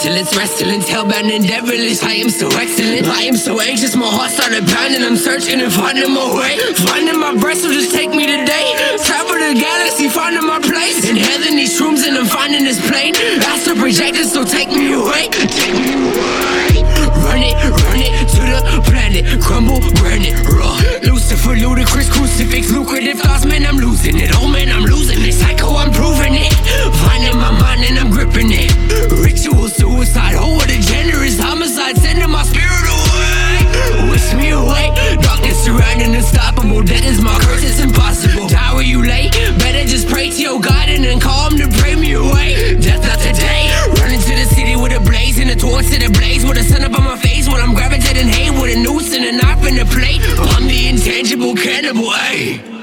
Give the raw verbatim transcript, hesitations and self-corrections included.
pestilence, pestilence, hellbound and devilish. I am so excellent, I am so anxious, my heart started pounding. I'm searching and finding my way, finding my breath, so just take me today. Travel the galaxy, finding my place. Inhaling these shrooms and I'm finding this plane. Astral projected, so take me away. Take me away. Run it, run it to the planet. Crumble, granite, raw. Lucifer, ludicrous, crucifix, lucrative thoughts, man, I'm losing it. Oh man, I'm losing it. Psycho, I'm proving it. Finding my mind and I'm gripping it. Ritual suicide, oh what a generous homicide, sending my spirit away. Wish me away. Darkness surrounding, unstoppable. Death is my curse, it's impossible. Die where you lay. Better just pray to your God and then call him to pray me away. Death not today. Running to the city with a blaze and a torch to the blaze with a sun up on my face. When I'm gravitating hate with a noose and a knife and a plate. I'm the intangible cannibal, ayy.